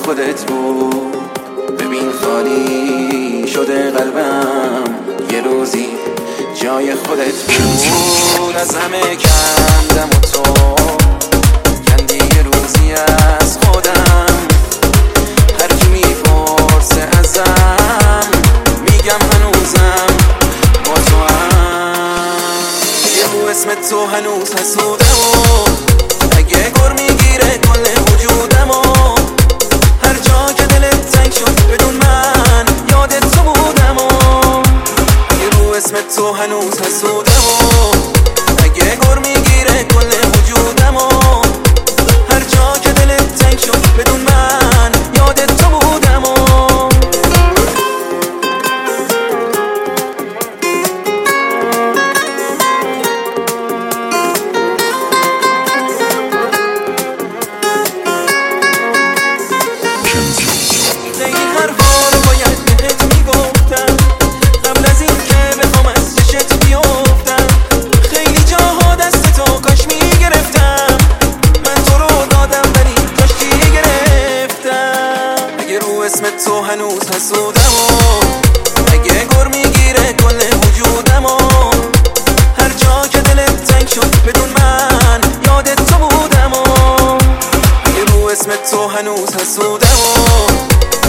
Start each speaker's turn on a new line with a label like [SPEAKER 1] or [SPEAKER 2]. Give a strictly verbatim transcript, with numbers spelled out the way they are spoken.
[SPEAKER 1] خودت بود. ببین خالی شده قلبم، یه روزی جای خودت بود. از همه کندم و تو کندی یه روزی از خودم. هر کی میپرسه ازم میگم هنوزم با تو هم. یه رو اسم تو هنوز حسودم و اگه گر میگیره کل وجودم و هر جا که دلت تنگ شد بدون من یادت تو بودم و یه رو اسم تو هنوز حسودم و اگه گر میگیره کل وجودم و هر جا که دلت تنگ شد بدون من یادت تو بودم و اسم تو هنوز حسودم و اگه گر میگیره کل وجودم و هر جا که دلت تنگ شد بدون من یادت تو بودم و اگه رو اسم تو هنوز حسودم و